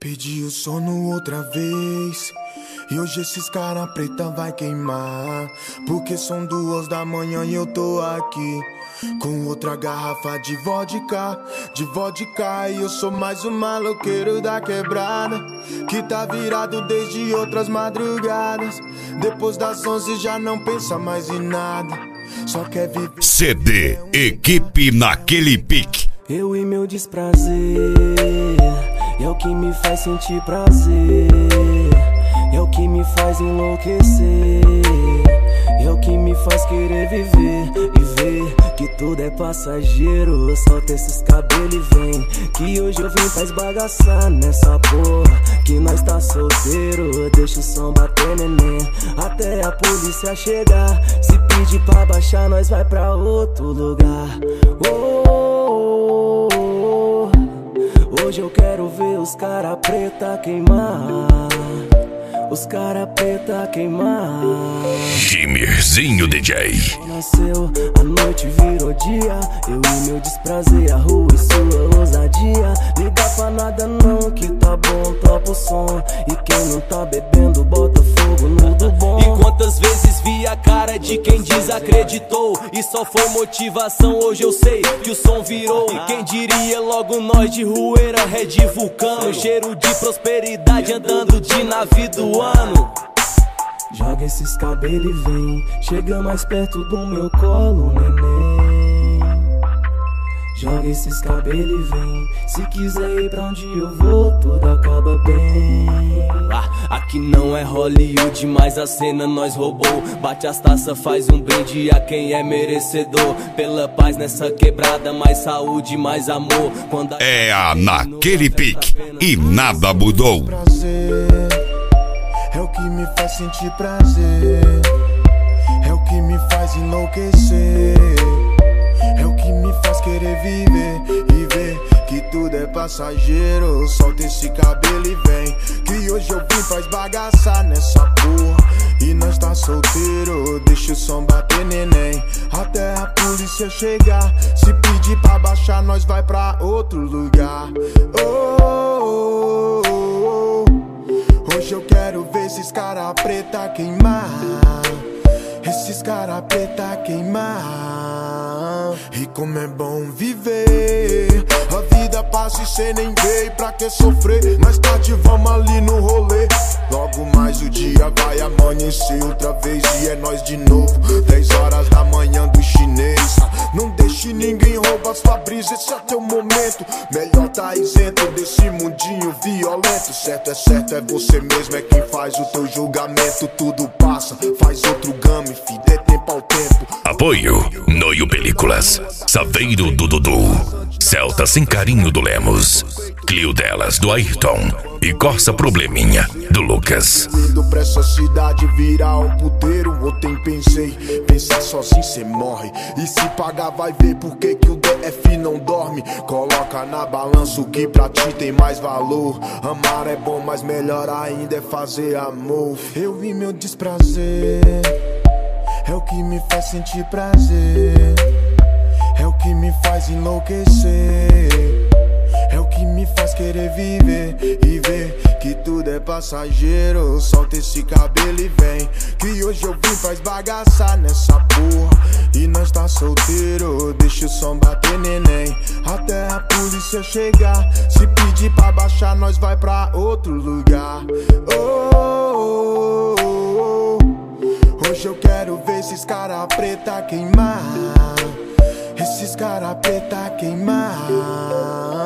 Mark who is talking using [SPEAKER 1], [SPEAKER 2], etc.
[SPEAKER 1] Perdi o sono outra vez e hoje esses cara preta vai queimar. Porque são 2 da manhã e eu tô aqui com outra garrafa de vodka, e eu sou mais um maloqueiro da quebrada que tá virado desde outras madrugadas. Depois das 11 já não pensa mais em nada, só quer viver.
[SPEAKER 2] CD Equipe Naquele Pique.
[SPEAKER 3] Eu e meu desprazer é o que me faz sentir prazer, é o que me faz enlouquecer, é o que me faz querer viver e ver que tudo é passageiro. Solta esses cabelos e vem, que hoje eu vim pra esbagaçar nessa porra, que nós tá solteiro. Deixa o som bater, neném, até a polícia chegar. Se pedir pra baixar, nós vai pra outro lugar. Hoje eu quero ver os cara preta queimar, os cara preta queimar.
[SPEAKER 2] Jimirzinho DJ.
[SPEAKER 3] Nasceu, a noite virou dia, eu e meu desprazer, a rua e sua ousadia. Liga pra nada não, que tá bom, topa o som. E quem não tá bebendo, bota fogo no do bom.
[SPEAKER 4] E quantas vezes vi a cara de quem desacreditou e só foi motivação, hoje eu sei que o som virou. E quem diria logo nós de Rueira, Red Vulcano, cheiro de prosperidade andando de navio do ano.
[SPEAKER 3] Joga esses cabelos e vem, chega mais perto do meu colo, neném. Joga esses cabelos e vem, se quiser ir pra onde eu vou, tudo acaba bem.
[SPEAKER 4] Aqui não é Hollywood, mas a cena nós roubou. Bate as taças, faz um brinde a quem é merecedor. Pela paz nessa quebrada, mais saúde, mais amor. Quando
[SPEAKER 2] É a Naquele Pique e nada mudou.
[SPEAKER 1] É o que me faz sentir prazer, é o que me faz enlouquecer, é o que me faz querer viver e ver que tudo é passageiro. Solta esse cabelo e vem, que hoje eu vim pra esbagaçar nessa porra, e nós tá solteiro. Deixa o som bater, neném, até a polícia chegar. Se pedir pra baixar, nós vai pra outro lugar. Hoje eu quero ver esses cara preta queimar, esses cara preta queimar. E como é bom viver, a vida passa e cê nem vê, pra que sofrer? Mais tarde vamos ali no rolê. Logo mais o dia vai amanhecer outra vez e é nós de novo. 10 horas da manhã do chinês. Não deixe ninguém roubar sua brisa, esse é teu momento. Melhor tá isento desse mundinho violento. Certo, é você mesmo, é quem faz o teu julgamento. Tudo passa, faz outro gama, fi, dê tempo ao tempo.
[SPEAKER 2] Apoio Noio Películas, Saveiro do Dudu, Celta Sem Carinho do Lemos, Clio Delas do Ayrton e Corsa Probleminha do Lucas.
[SPEAKER 1] Indo pra essa cidade virar um puteiro, ontem pensei, pensar sozinho cê morre. E se pagar vai ver por que o DF não dorme. Coloca na balança o que pra ti tem mais valor. Amar é bom, mas melhor ainda é fazer amor. Eu e meu desprazer é o que me faz sentir prazer, é o que me faz enlouquecer, é o que me faz querer viver e ver que tudo é passageiro. Solta esse cabelo e vem, que hoje eu vim pra esbagaçar nessa porra, e nós tá solteiro. Deixa o som bater, neném, até a polícia chegar. Se pedir pra baixar, nós vai pra outro lugar. Hoje eu quero ver esses cara preta queimar, esses cara preta queimar.